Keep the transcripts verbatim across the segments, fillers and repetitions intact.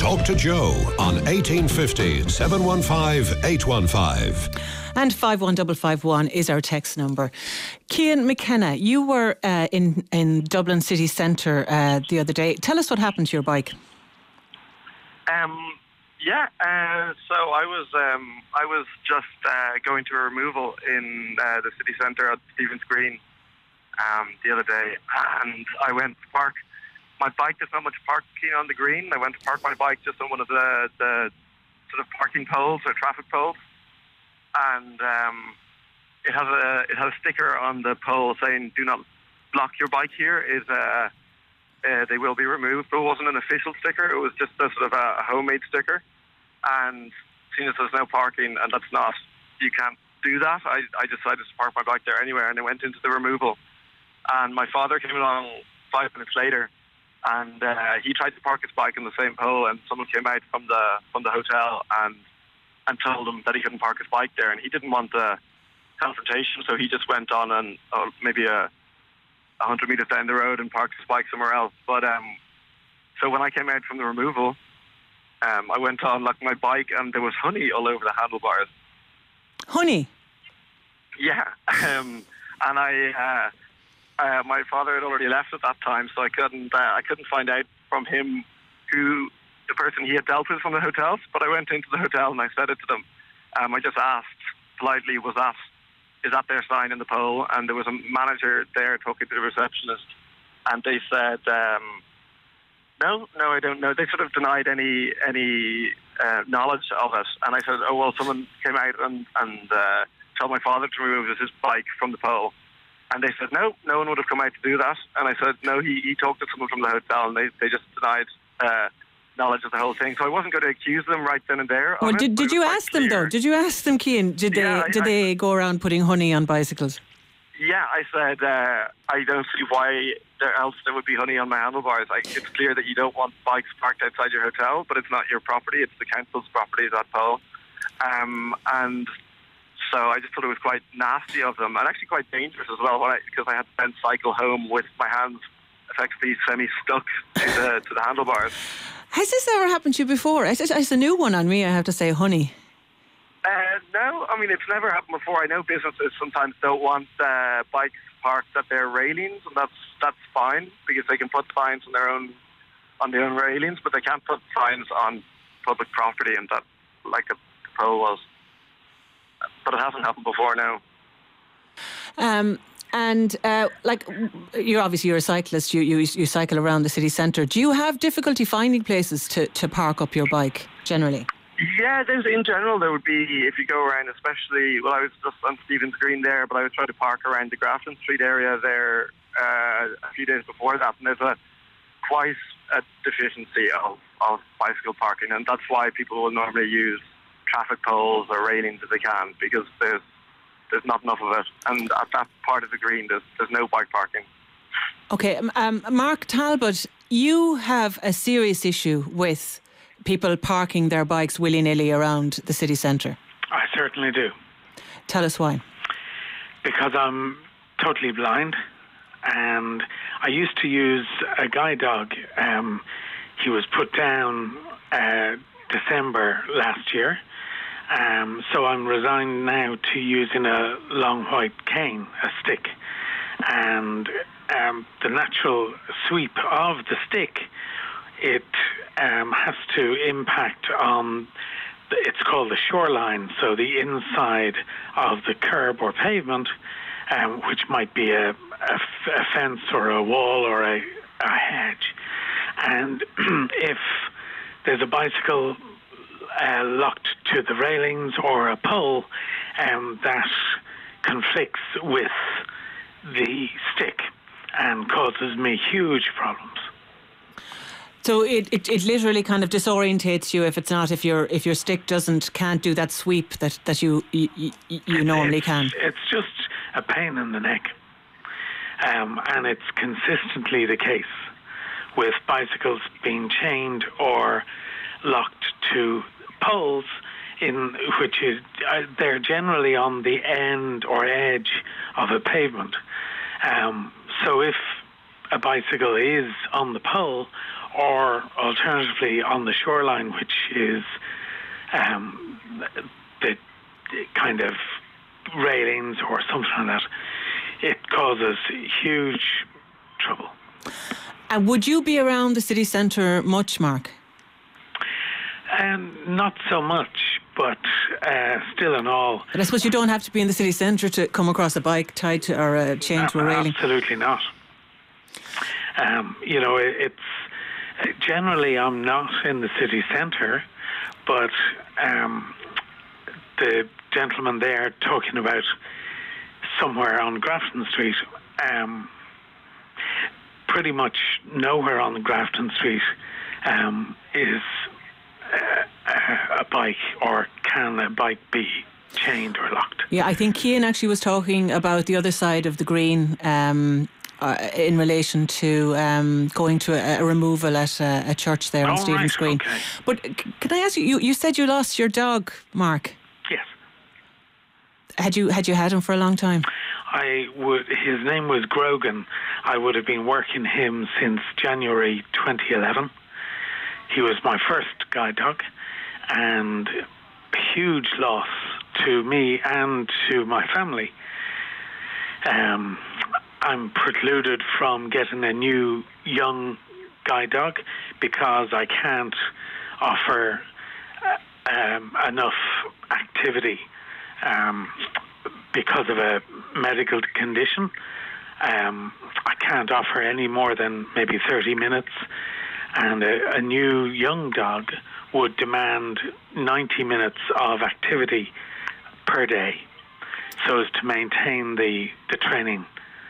Talk to Joe on eighteen fifty, seven one five, eight one five. And five one five five one is our text number. Cian McKenna, you were uh, in, in Dublin city centre uh, the other day. Tell us what happened to your bike. Um, yeah, uh, so I was um, I was just uh, going to a removal in uh, the city centre at Stephen's Green um, the other day, and I went to park my bike. There's not much parking on the green. I went to park my bike just on one of the, the sort of parking poles or traffic poles, and um, it has a it has a sticker on the pole saying "Do not block your bike here." Is uh, uh, they will be removed. But it wasn't an official sticker. It was just a sort of a homemade sticker. And seeing as there's no parking and that's not, you can't do that. I I decided to park my bike there anywhere, and I went into the removal. And my father came along five minutes later. And uh, he tried to park his bike on the same pole, and someone came out from the from the hotel and and told him that he couldn't park his bike there, and he didn't want the confrontation, so he just went on and uh, maybe a, a hundred metres down the road and parked his bike somewhere else. But um, so when I came out from the removal, um, I went on like my bike, and there was honey all over the handlebars. Honey? Yeah, um, and I. Uh, Uh, my father had already left at that time, so I couldn't uh, I couldn't find out from him who the person he had dealt with from the hotels. But I went into the hotel and I said it to them. Um, I just asked politely, was that is that their sign in the pole? And there was a manager there talking to the receptionist, and they said, um, no, no, I don't know. They sort of denied any any uh, knowledge of it. And I said, oh well, someone came out and and uh, told my father to remove his bike from the pole. And they said, no, no one would have come out to do that. And I said, no, he, he talked to someone from the hotel, and they, they just denied uh, knowledge of the whole thing. So I wasn't going to accuse them right then and there. Well, did, it, did you ask them, though? Did you ask them, Cian? Did yeah, they I, did I, they go around putting honey on bicycles? Yeah, I said, uh, I don't see why there else there would be honey on my handlebars. Like, it's clear that you don't want bikes parked outside your hotel, but it's not your property. It's the council's property, that pole. Um, and... So I just thought it was quite nasty of them, and actually quite dangerous as well, because I, I had to then cycle home with my hands effectively semi-stuck to the, to the handlebars. Has this ever happened to you before? It's, it's a new one on me, I have to say, honey. Uh, no, I mean, it's never happened before. I know businesses sometimes don't want uh, bikes parked at their railings, and that's that's fine, because they can put signs on their own on their own railings, but they can't put signs on public property, and that, like a pole was. But it hasn't happened before now. Um, and uh, like, you're obviously you're a cyclist. You you you cycle around the city centre. Do you have difficulty finding places to, to park up your bike generally? Yeah, there's in general there would be if you go around, especially. Well, I was just on Stephen's Green there, but I was trying to park around the Grafton Street area there uh, a few days before that, and there's a quite a deficiency of of bicycle parking, and that's why people will normally use traffic poles or railings if they can, because there's there's not enough of it, and at that part of the green there's there's no bike parking. Okay, um, Mark Talbot, you have a serious issue with people parking their bikes willy-nilly around the city centre. I certainly do. Tell us why. Because I'm totally blind, and I used to use a guide dog. Um, he was put down uh, December last year. Um, so I'm resigned now to using a long white cane, a stick, and um, the natural sweep of the stick, it um, has to impact on, the, it's called the shoreline, so the inside of the curb or pavement, um, which might be a, a, a fence or a wall or a, a hedge. And if there's a bicycle Uh, locked to the railings or a pole um, that conflicts with the stick and causes me huge problems. So it, it, it literally kind of disorientates you if it's not if your if your stick doesn't can't do that sweep that that you you, you, you normally it's, can. It's just a pain in the neck, um, and it's consistently the case with bicycles being chained or locked to poles, in which is uh, they're generally on the end or edge of a pavement. Um, so if a bicycle is on the pole or alternatively on the shoreline, which is um, the, the kind of railings or something like that, it causes huge trouble. And would you be around the city centre much, Mark? Um, not so much, but uh, still in all. But I suppose you don't have to be in the city centre to come across a bike tied to or uh, chained to a railing. Absolutely not. Um, you know, it, it's generally I'm not in the city centre, but um, the gentleman there talking about somewhere on Grafton Street, um, pretty much nowhere on Grafton Street um, is uh, a bike, or can a bike be chained or locked. Yeah, I think Cian actually was talking about the other side of the green um, uh, in relation to um, going to a, a removal at a, a church there oh, on Stephen's right, Green. Okay. But c- can I ask you, you, you said you lost your dog, Mark. Yes. Had you had you had him for a long time? I would. His name was Grogan. I would have been working him since January twenty eleven. He was my first guide dog, and a huge loss to me and to my family. Um, I'm precluded from getting a new young guide dog because I can't offer uh, um, enough activity um, because of a medical condition. Um, I can't offer any more than maybe thirty minutes, and a, a new young dog would demand ninety minutes of activity per day so as to maintain the, the training.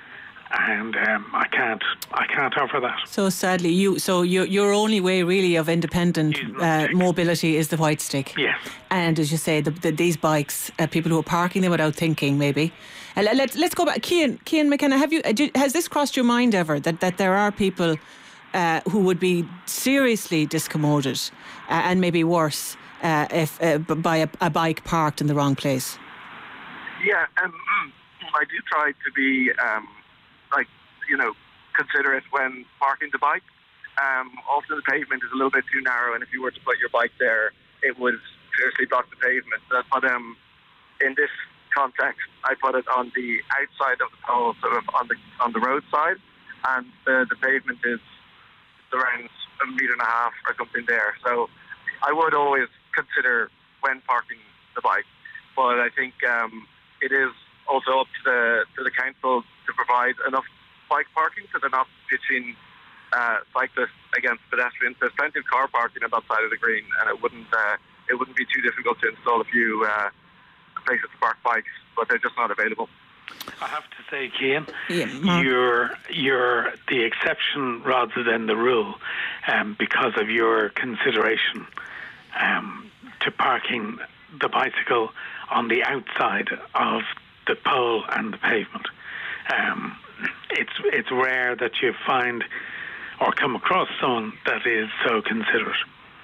And um, I can't I can't offer that. So sadly, you so your your only way really of independent uh, mobility is the white stick. Yes. And as you say, the, the, these bikes, uh, people who are parking them without thinking, maybe. Uh, let, let's let's go back, Cian. Cian McKenna, have you uh, do, has this crossed your mind ever that that there are people uh, who would be seriously discommoded uh, and maybe worse uh, if uh, by a, a bike parked in the wrong place? Yeah, um, I do try to be. Um, like, you know, considerate when parking the bike. Um, often the pavement is a little bit too narrow, and if you were to put your bike there, it would seriously block the pavement. But um, in this context, I put it on the outside of the pole, sort of on the on the roadside, and the, the pavement is around a metre and a half or something there. So I would always consider when parking the bike, but I think um, it is also up to the to the council to provide enough bike parking so they're not pitching uh, cyclists against pedestrians. There's plenty of car parking on that side of the green, and it wouldn't uh, it wouldn't be too difficult to install a few uh, places to park bikes, but they're just not available. I have to say, Cian, yeah, you're you're the exception rather than the rule, um, because of your consideration um, to parking the bicycle on the outside of the pole and the pavement. Um, it's it's rare that you find or come across someone that is so considerate.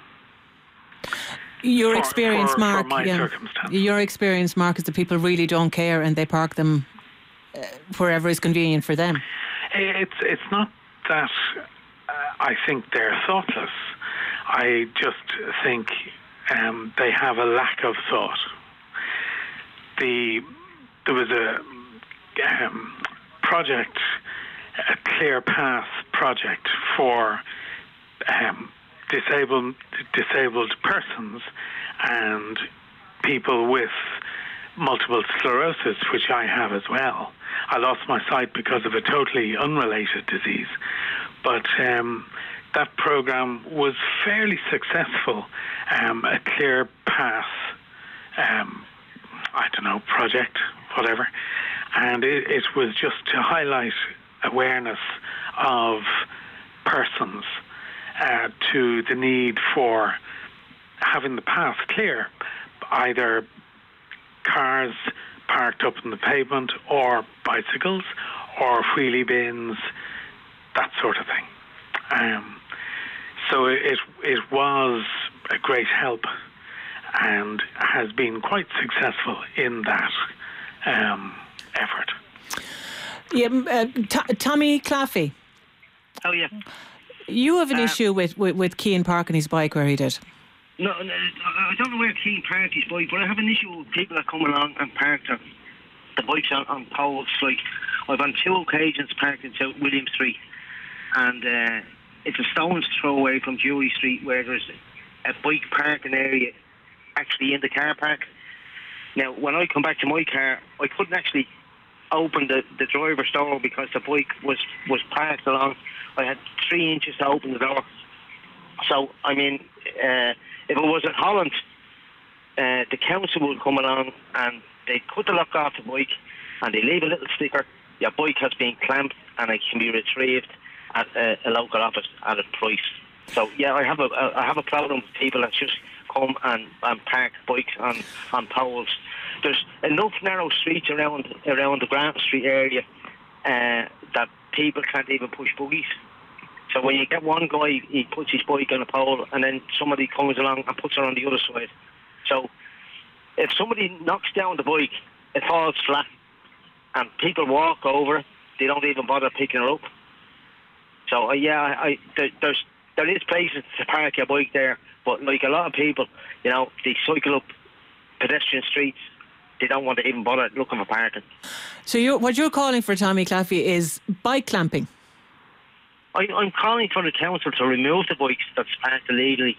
Your for, experience, for, Mark. For my yeah. circumstance. Your experience, Mark, is that people really don't care and they park them uh, wherever is convenient for them. It's it's not that uh, I think they're thoughtless. I just think um, they have a lack of thought. The There was a um, project, a Clear Path project for um, disabled disabled persons and people with multiple sclerosis, which I have as well. I lost my sight because of a totally unrelated disease, but um, that program was fairly successful. Um, a Clear Path, um, I don't know, project, whatever, and it, it was just to highlight awareness of persons uh, to the need for having the path clear, either cars parked up in the pavement or bicycles or wheelie bins, that sort of thing. Um, so it it was a great help and has been quite successful in that um, effort. Yeah, uh, T- Tommy Claffey. Oh, yeah. You have an Uh, issue with, with, with Cian parking his bike where he did. No, no, I don't know where Keane parked his bike, but I have an issue with people that come along and park their, the bikes on, on poles. Like, I've on two occasions parked in South William Street, and uh, it's a stone's throw away from Jury Street where there's a bike parking area actually in the car park. Now, when I come back to my car, I couldn't actually open the, the driver's door because the bike was, was parked along. I had three inches to open the door. So, I mean, uh, if it was in Holland, uh, the council would come along and they cut the lock off the bike and they leave a little sticker, your bike has been clamped and it can be retrieved at a, a local office at a price. So, yeah, I have a, I have a problem with people that just come and, and park bikes on, on poles. There's enough narrow streets around around the Grant Street area uh, that people can't even push buggies. So when you get one guy, he puts his bike on a pole and then somebody comes along and puts it on the other side. So if somebody knocks down the bike, it falls flat and people walk over it, they don't even bother picking it up. So uh, yeah, I, there, there's there is places to park your bike there, but like a lot of people, you know, they cycle up pedestrian streets. They don't want to even bother looking for parking. So you're, what you're calling for, Tommy Claffey, is bike clamping? I, I'm calling for the council to remove the bikes that's parked illegally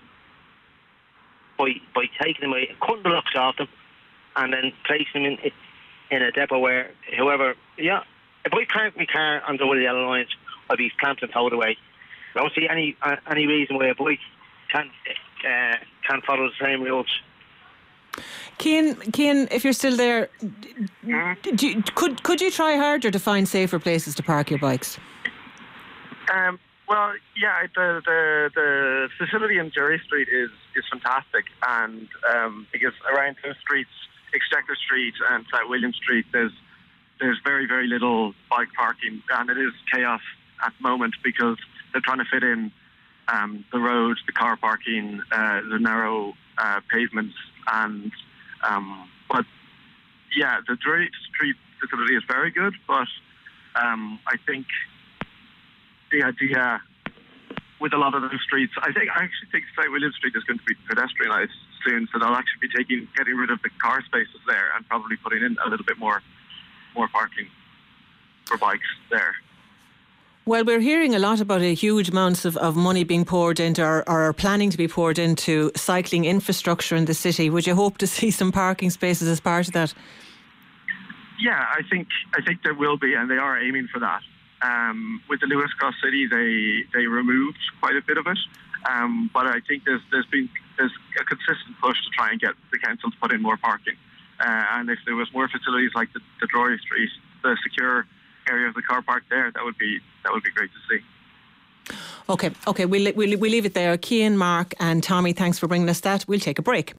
by by taking them away, cutting the locks off them, and then placing them in in a depot where whoever, yeah, if I park my car on the yellow lines, I'll be clamped and towed away. I don't see any uh, any reason why a bike can't uh, can't follow the same rules. Cian, Cian, if you're still there, Mm-hmm. do you, could could you try harder to find safer places to park your bikes? Um, well, yeah, the, the the facility in Jerry Street is, is fantastic, and um, because around those streets, Exchequer Street and South William Street, there's there's very very little bike parking, and it is chaos at the moment because they're trying to fit in um, the roads, the car parking, uh, the narrow uh, pavements, and um, but yeah, the Jerry Street facility is very good, but um, I think. The idea with a lot of those streets, I think I actually think South William Street is going to be pedestrianised soon, so they'll actually be taking getting rid of the car spaces there and probably putting in a little bit more more parking for bikes there. Well, we're hearing a lot about a huge amounts of, of money being poured into or, or planning to be poured into cycling infrastructure in the city. Would you hope to see some parking spaces as part of that? Yeah, I think I think there will be, and they are aiming for that. Um, with the Lewis Cross City, they they removed quite a bit of it, um, but I think there's there's been there's a consistent push to try and get the council to put in more parking. Uh, and if there was more facilities like the, the Drury Street, the secure area of the car park there, that would be that would be great to see. Okay, okay, we'll we'll we'll leave it there. Cian, Mark, and Tommy, thanks for bringing us that. We'll take a break.